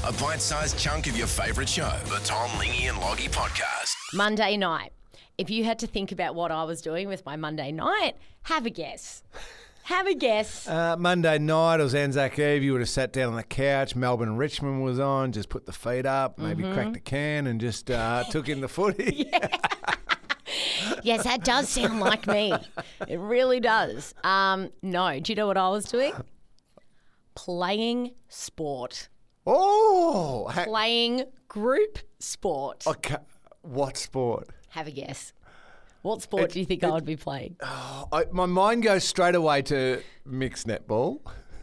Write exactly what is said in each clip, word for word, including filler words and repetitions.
A bite-sized chunk of your favourite show. The Tom, Lingy and Loggy Podcast. Monday night. If you had to think about what I was doing with my Monday night, have a guess. Have a guess. Uh, Monday night, it was Anzac Eve. You would have sat down on the couch. Melbourne Richmond was on. Just put the feet up, maybe Mm-hmm. cracked a can and just uh, took in the footy. Yes, that does sound like me. It really does. Um, no, do you know what I was doing? Playing sport. Oh! Ha- Playing group sport. okay. What sport? Have a guess. What sport It- do you think it- I would be playing? I, my mind goes straight away to mixed netball.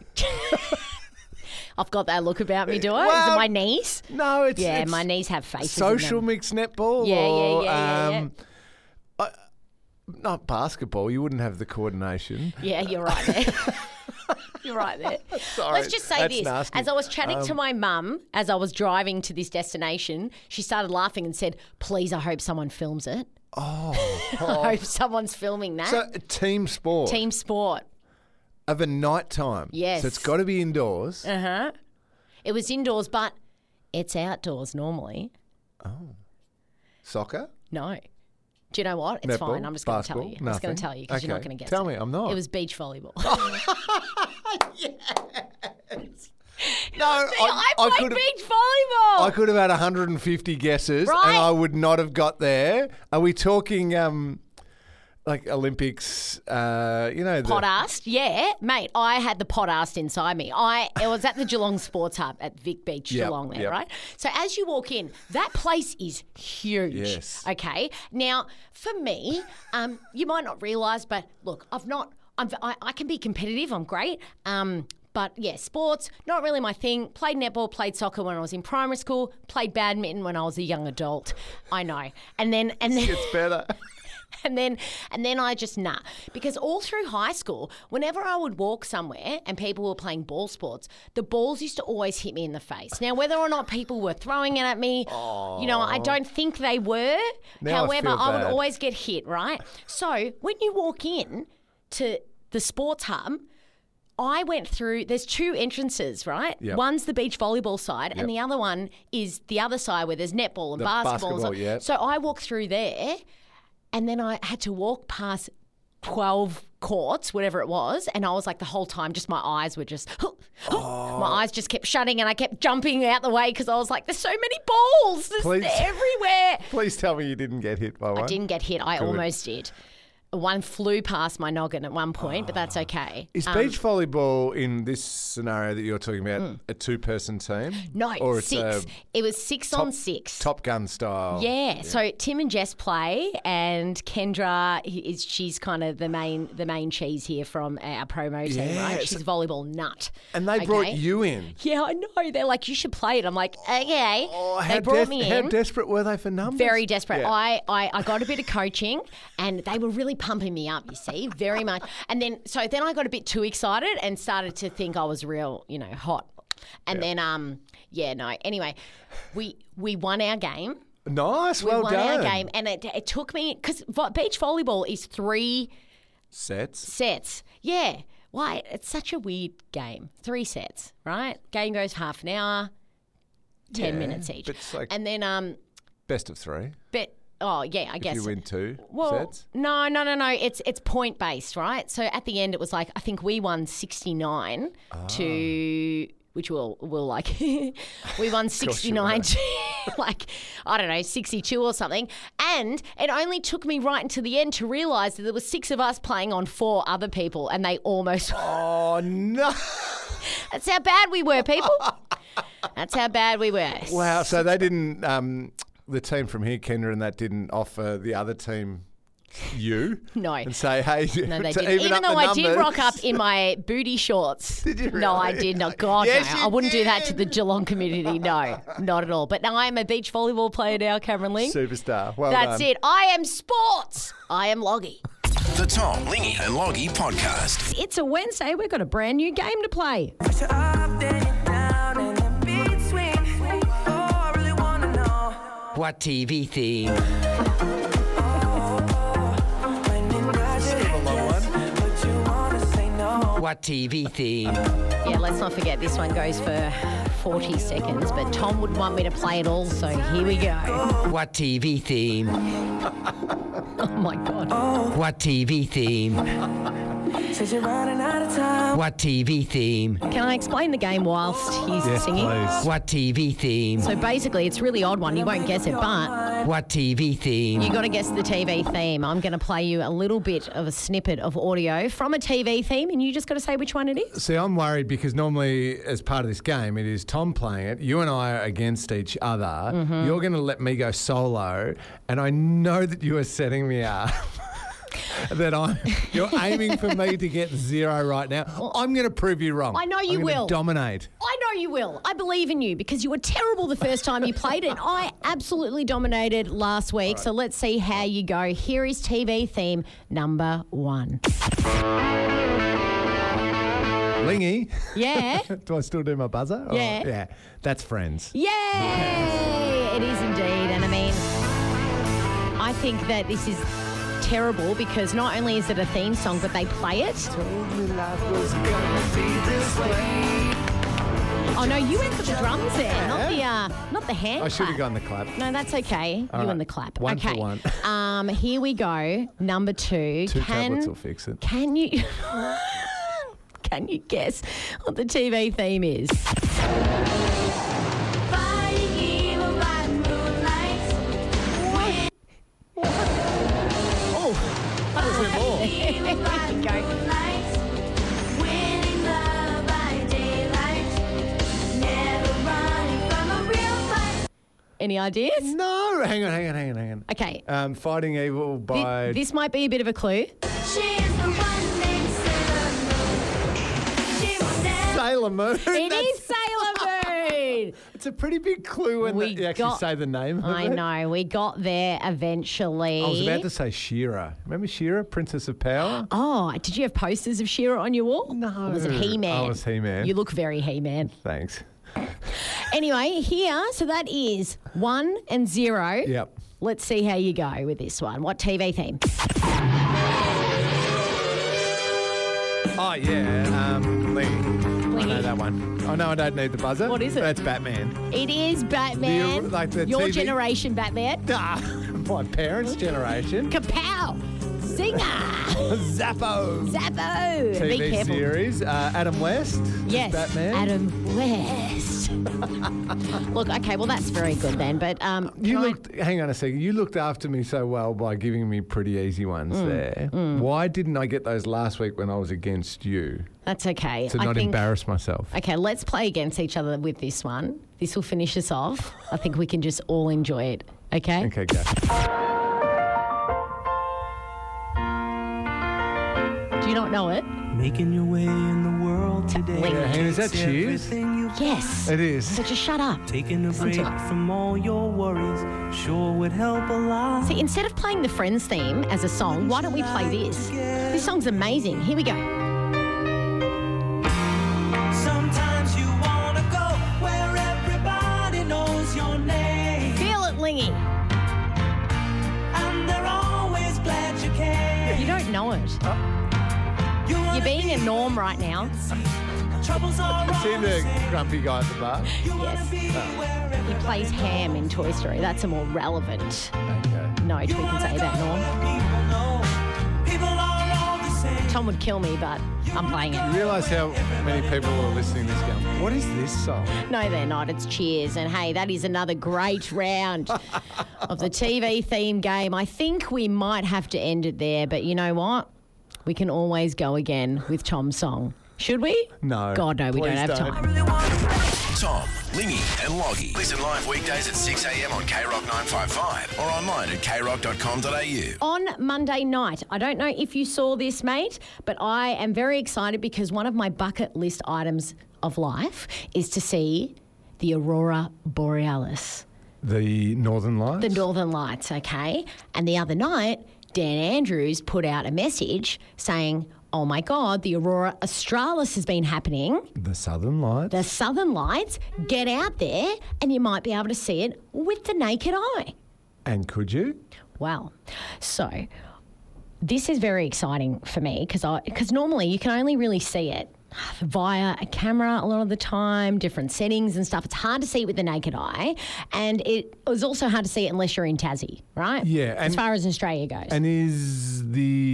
I've got that look about me, do I? Is Well, it my knees? No, it's Yeah, it's my knees have faces. in social them. mixed netball. Yeah, yeah, or, yeah, yeah, um, I- not basketball. You wouldn't have the coordination. Yeah, you're right there. You're right there. Sorry, Let's just say that's this. nasty. As I was chatting to Um, my mum as I was driving to this destination, she started laughing and said, please, I hope someone films it. Oh, I hope someone's filming that. so a team sport Team sport. of a night time. Yes. So it's got to be indoors. Uh-huh. It was indoors, but it's outdoors normally. Soccer. No. Do you know what? It's Netball, fine. I'm just going to tell basketball, you. I'm just going nothing. to tell you because you're not Okay. going to guess Tell it. me, I'm not. It was beach volleyball. No, I, I I played could have. beach volleyball. I could have had one hundred fifty guesses, Right? and I would not have got there. Are we talking um, like Olympics? Uh, you know, the, Podast, yeah, mate. I had the podast inside me. I it was at the Geelong Sports Hub at Vic Beach, Yep, Geelong, there, yep. right? So as you walk in, that place is huge. Yes. Okay. Now, for me, um, you might not realise, but look, I've not. I'm, I, I can be competitive. I'm great. Um, but yeah, sports not really my thing. Played netball, played soccer when I was in primary school. Played badminton when I was a young adult. I know. And then and then. It's better. And then and then I just, nah. Because all through high school, whenever I would walk somewhere and people were playing ball sports, the balls used to always hit me in the face. Now, whether or not people were throwing it at me, you know, I don't think they were. Now I However, feel I would bad. always get hit, right? So when you walk in to the sports hub, I went through, there's two entrances, right? Yep. One's the beach volleyball side Yep. and the other one is the other side where there's netball and The basketball. and basketball, so, yeah. so I walked through there and then I had to walk past twelve courts, whatever it was, and I was like the whole time, just my eyes were just, Oh. my eyes just kept shutting and I kept jumping out the way because I was like, there's so many balls, there's Please. they're everywhere. Please tell me you didn't get hit by one. I didn't get hit, I Good. almost did. One flew past my noggin at one point, but that's okay. Is Um, beach volleyball in this scenario that you're talking about a two-person team? Mm. No, or it's six. a It was six on six. Top Gun style. Yeah. So Tim and Jess play, and Kendra is she's kind of the main the main cheese here from our promo team, Yeah, right? so- She's a volleyball nut. And they brought Okay? you in. Yeah, I know. They're like, you should play it. I'm like, okay. Oh, how, they brought des- me how in. desperate were they for numbers? Very desperate. Yeah. I, I, I got a bit of coaching and they were really pumping me up, you see, very much. And then, so then I got a bit too excited and started to think I was real, you know, hot. And then, um, yeah, no. Anyway, we we won our game. Nice, We well won done. our game. And it, it took me, because vo- beach volleyball is three Sets. sets. Yeah. Why? It's such a weird game. Three sets, right? Game goes half an hour, ten Yeah, minutes each. but it's like- and then, um, Best of three. but, oh, yeah, I guess. If you win two Well, sets. no, no, no, no. It's it's point based, right? So at the end, it was like I think we won sixty nine Ah. to which we'll we'll like we won sixty nine to like I don't know sixty two or something. And it only took me right into the end to realise that there were six of us playing on four other people, and they almost. Oh, no. That's how bad we were, people. That's how bad we were. Wow, so they didn't, um, the team from here, Kendra and that, didn't offer the other team you? No. And say, hey, No, they to didn't. even Even up though the I did numbers- rock up in my booty shorts. Did you No, I really? did not. God, Yes, no. you I wouldn't do that to did. the Geelong community. No, not at all. But now I am a beach volleyball player now, Cameron Ling. Superstar. Well That's done. it. I am sports. I am Loggy. The Tom, Lingy and Loggy Podcast. It's a Wednesday. We've got a brand new game to play. What T V theme? What T V theme? Yeah, let's not forget this one goes for forty seconds, but Tom would want me to play it all, so here we go. What T V theme? Oh, my God. What T V theme? What T V theme? Can I explain the game whilst he's Yes, singing? please. What T V theme? So basically, it's a really odd one. You won't guess it, but What T V theme? you got to guess the T V theme. I'm going to play you a little bit of a snippet of audio from a T V theme, and you just got to say which one it is. See, I'm worried because normally, as part of this game, it is Tom playing it. You and I are against each other. Mm-hmm. You're going to let me go solo, and I know that you are setting me up. that I'm, you're aiming for me to get zero right now. I'm going to prove you wrong. I know you I'm gonna will. Dominate. I know you will. I believe in you because you were terrible the first time you played it. I absolutely dominated last week. So let's see how you go. Here is T V theme number one. Lingy. Yeah. Do I still do my buzzer? Or- Yeah. Yeah. That's Friends. Yay! It is indeed. And I mean, I think that this is terrible because not only is it a theme song, but they play it. Oh no, you went for the drums there, not the uh, not the hand I should have clap. gone the clap. No, that's okay. you right. and the clap. One for okay. one. um, here we go. Number two. Two can, tablets will fix it. Can you can you guess what the T V theme is? Any ideas? No, hang on, hang on, hang on, hang on. Okay. Um, Fighting Evil Thi- by... This might be a bit of a clue. Sailor Moon. It That's- is Sailor Moon. It's a pretty big clue when We you actually got- say the name of I it. know. We got there eventually. I was about to say She-Ra. Remember She-Ra, Princess of Power? Oh, did you have posters of She-Ra on your wall? No. Or was it He-Man? I was He-Man. You look very He-Man. Thanks. Anyway, here, so that is one and zero. Yep. Let's see how you go with this one. What T V theme? Oh, yeah. Um, Lee. I know Lee. that one. Oh, no, I don't need the buzzer. What is it? That's Batman. It is Batman. The- like the Your T V? generation, Batman. Ah, my parents' generation. Kapow! Singer! Zappo. Zappo! T V Be careful. series. Uh, Adam West. as Yes, Batman. Adam West. Look, okay, well that's very good then. But um, You can I- looked. Hang on a second. You looked after me so well by giving me pretty easy ones Mm, there. Why didn't I get those last week when I was against you that's okay. to I not think, embarrass myself? Okay, let's play against each other with this one. This will finish us off. I think we can just all enjoy it. Okay. Okay, go. Do you not know it? Making your way in the world today. Link. Yeah, hang on, is that Cheers? Everything you've Yes. It is. So just shut up. taken a Listen break to it. from all your worries sure would help a lot. See, instead of playing the Friends theme as a song, why don't we play this? This song's amazing. Here we go. Sometimes you wanna go where everybody knows your name, Feel it, Lingy. and they're always glad you came. You don't know it. You wanna You're being a be norm right now. troubles are Is he all the the same. grumpy guy at the bar? You wanna Yes. be where He plays Ham in Toy Story. That's a more relevant Okay. note we can say about Norm. people know. People are all the same. Tom would kill me, but I'm playing You it. realise how many people are listening to this going, what is this song? No, they're not. It's Cheers. And hey, that is another great round of the T V theme game. I think we might have to end it there, but you know what? We can always go again with Tom's song. Should we? No. God, no, we don't Please have don't. time. Tom, Lingy, and Loggy. Listen live weekdays at six a.m. on K Rock nine fifty-five or online at k rock dot com dot a u. On Monday night, I don't know if you saw this, mate, but I am very excited because one of my bucket list items of life is to see the Aurora Borealis, The Northern Lights? the Northern Lights, okay? And the other night, Dan Andrews put out a message saying, oh my God, the Aurora Australis has been happening. The Southern Lights? The Southern Lights, get out there and you might be able to see it with the naked eye. And could you? Well, so this is very exciting for me because I because normally you can only really see it via a camera a lot of the time, different settings and stuff. It's hard to see it with the naked eye, and it was also hard to see it unless you're in Tassie, right? Yeah, as and- far as Australia goes. And is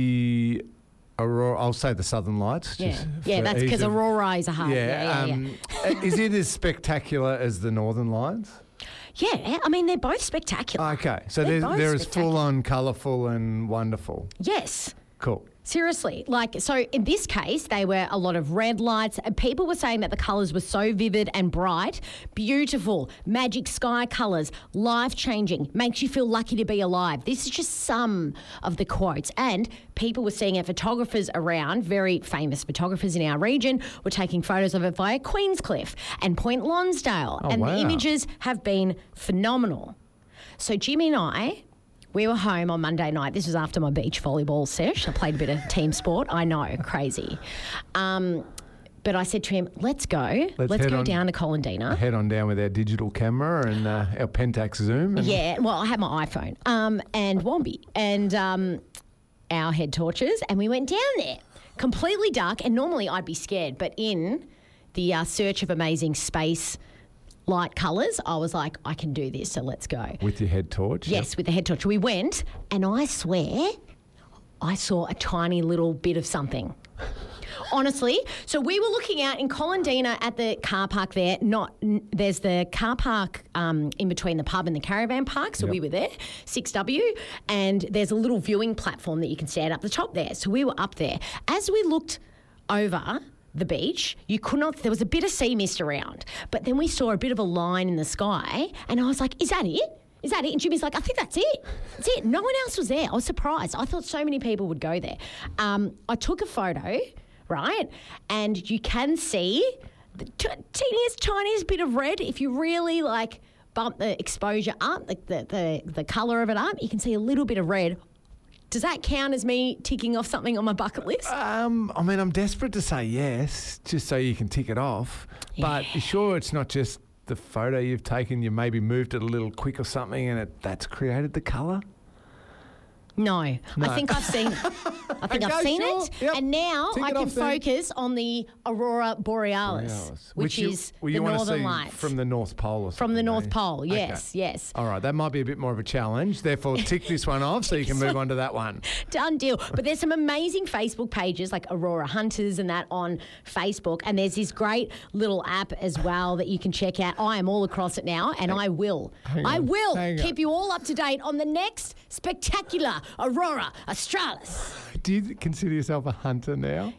the Aurora, I'll say the Southern Lights. yeah, just yeah, for that's ease because of- Aurora is a hard. Yeah, yeah, yeah. um, is it as spectacular as the Northern Lights? Yeah, I mean, they're both spectacular. Okay, so They're they're, both they're as spectacular. full on, colourful and wonderful. Yes. Cool. Seriously, like, so in this case, they were a lot of red lights, and people were saying that the colours were so vivid and bright, beautiful, magic sky colours, life-changing, makes you feel lucky to be alive. This is just some of the quotes. And people were seeing it, photographers around, very famous photographers in our region, were taking photos of it via Queenscliff and Point Lonsdale. Oh, and wow. the images have been phenomenal. So Jimmy and I... we were home on Monday night. This was after my beach volleyball sesh. I played a bit of team sport. I know, crazy. Um, but I said to him, let's go. Let's Let's, head go on- down to Colindina. Head on down with our digital camera and uh, our Pentax zoom. And Yeah, well, I had my iPhone um, and Wombi and um, our head torches, and we went down there. Completely dark, and normally I'd be scared, but in the uh, search of amazing space light colours, I was like, I can do this, so let's go. With your head torch. Yes, with the head torch. We went, and I swear I saw a tiny little bit of something. Honestly. So we were looking out in Colindina at the car park there. Not n- There's the car park um, in between the pub and the caravan park. So Yep. we were there, six W, and there's a little viewing platform that you can stand up the top there. So we were up there. As we looked over the beach, you could not, there was a bit of sea mist around, but then we saw a bit of a line in the sky, and I was like, is that it? Is that it? And Jimmy's like, I think that's it. That's it. No one else was there. I was surprised. I thought so many people would go there. Um, I took a photo, right? And you can see the t- teeniest, tiniest bit of red. If you really like bump the exposure up, the, the, the, the colour of it up, you can see a little bit of red. Does that count as me ticking off something on my bucket list? Um, I mean, I'm desperate to say yes, just so you can tick it off. But you sure it's not just the photo you've taken, you maybe moved it a little quick or something and it, that's created the colour? No, I think I've seen. I think Okay, I've seen sure. it, Yep. and now Tick I it can off then. focus on the Aurora Borealis, Borealis. which, you, is well, the you wanna Northern see Lights from the North Pole or from the something, North eh? Pole. Okay. Yes, yes. All right, that might be a bit more of a challenge. Therefore, tick this one off so you can move on to that one. Done deal. But there's some amazing Facebook pages like Aurora Hunters and that on Facebook. And there's this great little app as well that you can check out. I am all across it now, and I will. I on, will hang keep on. you all up to date on the next spectacular Aurora Australis. Do you consider yourself a hunter now?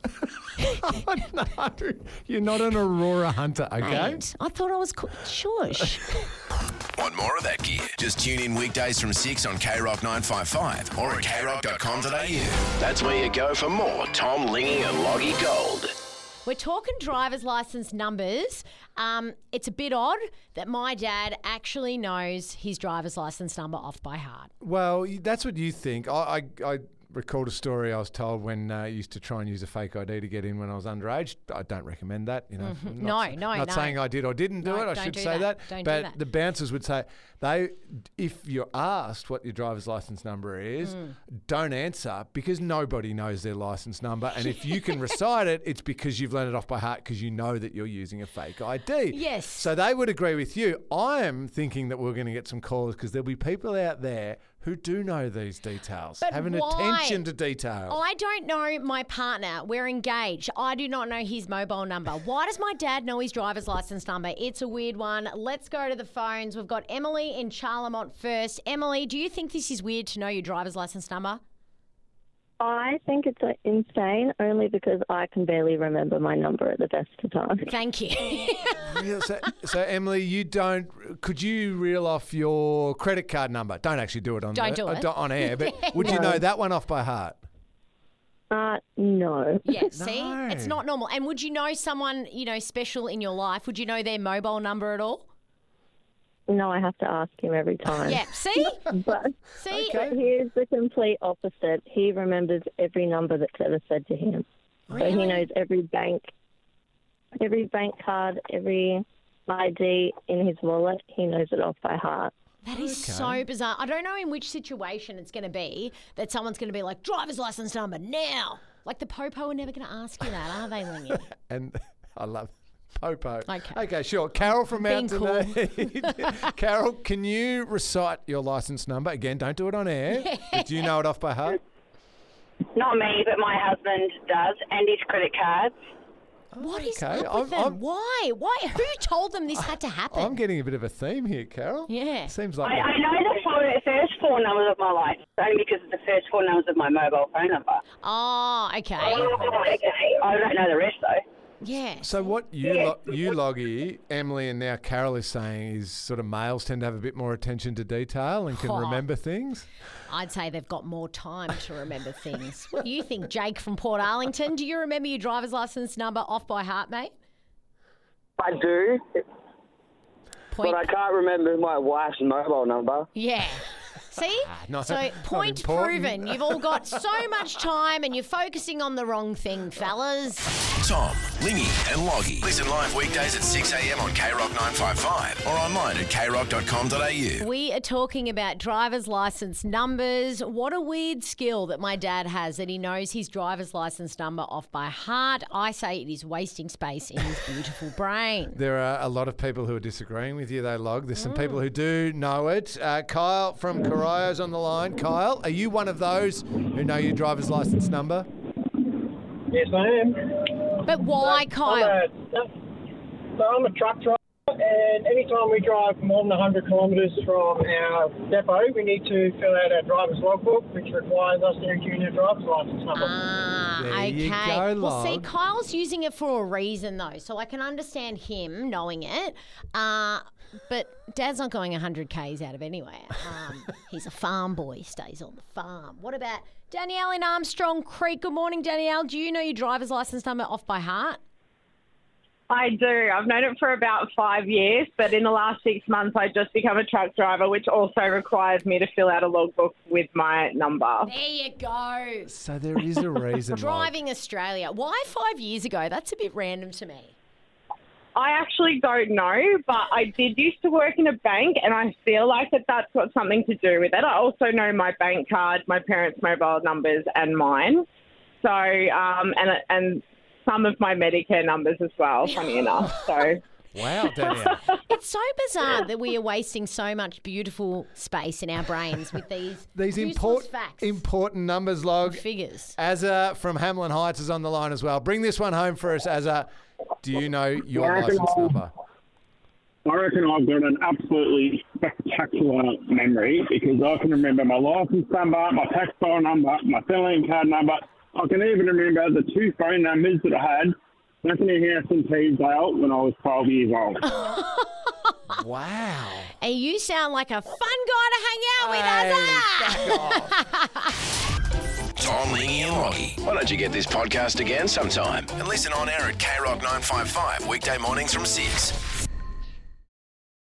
Oh, no, you're not an Aurora hunter, okay? Mate, I thought I was cool. Shush. Want more of that gear? Just tune in weekdays from six on K Rock nine five five or at k rock dot com dot a u. That's where you go for more Tom Lingy and Loggy Gold. We're talking driver's license numbers. Um, it's a bit odd that my dad actually knows his driver's license number off by heart. Well, y- that's what you think. I, I, I recalled a story I was told when uh, I used to try and use a fake I D to get in when I was underage. I don't recommend that. You know, Mhm. not, No, no, not no. saying I did or didn't do No, it. I don't should do say that. that. Don't do but that. the bouncers would say they, if you're asked what your driver's license number is, Mm. don't answer because nobody knows their license number. And if you can recite it, it's because you've learned it off by heart because you know that you're using a fake I D. Yes. So they would agree with you. I am thinking that we're going to get some callers because there'll be people out there who do know these details, But have an why? attention to detail. I don't know my partner. We're engaged. I do not know his mobile number. Why does my dad know his driver's license number? It's a weird one. Let's go to the phones. We've got Emily in Charlemont first. Emily, do you think this is weird to know your driver's license number? I think it's uh, insane only because I can barely remember my number at the best of times. Thank you. Yeah, so, so, Emily, you don't. Could you reel off your credit card number? Don't actually do it on Don't the- do uh, it. do- on air, but would you No. know that one off by heart? Uh, no. Yeah, see? No. It's not normal. And would you know someone, you know, special in your life? Would you know their mobile number at all? No, I have to ask him every time. Yeah, see? But, See? but here's the complete opposite. He remembers every number that's ever said to him. So he Really? knows every bank, every bank card, every I D in his wallet. He knows it off by heart. That is so bizarre. I don't know in which situation it's going to be that someone's going to be like, driver's license number now. Like the Popo are never going to ask you that, are they, Lingy? And I love Popo. Okay. Okay, sure. Carol from Being Mount Dunedin. Carol, can you recite your license number? Again, don't do it on air. But do you know it off by heart? Not me, but my husband does, and his credit cards. What is Okay, up I'm- with them? I'm- Why? Why? Who told them this had to happen? I'm getting a bit of a theme here, Carol. Yeah. Seems I, like... I know the four, first four numbers of my license, only because it's the first four numbers of my mobile phone number. Oh, okay. I don't know the rest, though. Yeah. So what you, lo- you Loggy, Emily and now Carol is saying is sort of males tend to have a bit more attention to detail and can Oh. remember things. I'd say they've got more time to remember things. What do you think, Jake from Port Arlington? Do you remember your driver's license number off by heart, mate? I do, Point. but I can't remember my wife's mobile number. Yeah. See? not- so not point important. proven. You've all got so much time and you're focusing on the wrong thing, fellas. Tom, Lingy and Loggy. Listen live weekdays at six a.m. on K Rock nine five five or online at k rock dot com dot a u. We are talking about driver's license numbers. What a weird skill that my dad has, that he knows his driver's license number off by heart. I say it is wasting space in his beautiful brain. There are a lot of people who are disagreeing with you, though, Log. There's some people who do know it. Uh, Kyle from Coroyo's on the line. Kyle, are you one of those who know your driver's license number? Yes, I am. But why, Kyle? I'm a, so I'm a truck driver, and anytime we drive more than one hundred kilometres from our depot, we need to fill out our driver's logbook, which requires us to enter in our driver's licence number. Ah, There okay. you go, well, see, Log. Kyle's using it for a reason, though, so I can understand him knowing it. Uh, but Dad's not going one hundred kays out of anywhere. Um, he's a farm boy, stays on the farm. What about Danielle in Armstrong Creek? Good morning, Danielle. Do you know your driver's license number off by heart? I do. I've known it for about five years, but in the last six months, I just become a truck driver, which also requires me to fill out a logbook with my number. There you go. So there is a reason. Log. Driving Australia. Why five years ago? That's a bit random to me. I actually don't know, but I did used to work in a bank, and I feel like that that's got something to do with it. I also know my bank card, my parents' mobile numbers, and mine. So, um, and and some of my Medicare numbers as well, funny enough. So. Wow, Danielle. It's so bizarre that we are wasting so much beautiful space in our brains with these, These useless import, facts. important numbers, Log. Figures. Azza from Hamlin Heights is on the line as well. Bring this one home for us, Azza. Do you know your I reckon license I'll- number? I reckon I've got an absolutely spectacular memory because I can remember my license number, my tax file number, my filling card number. I can even remember the two phone numbers that I had back in the house in Teesdale when I was twelve years old. Wow. And you sound like a fun guy to hang out with, Hey, Azza. Tom, Lingy and Loggy. Why don't you get this podcast again sometime and listen on air at K Rock nine five five weekday mornings from six.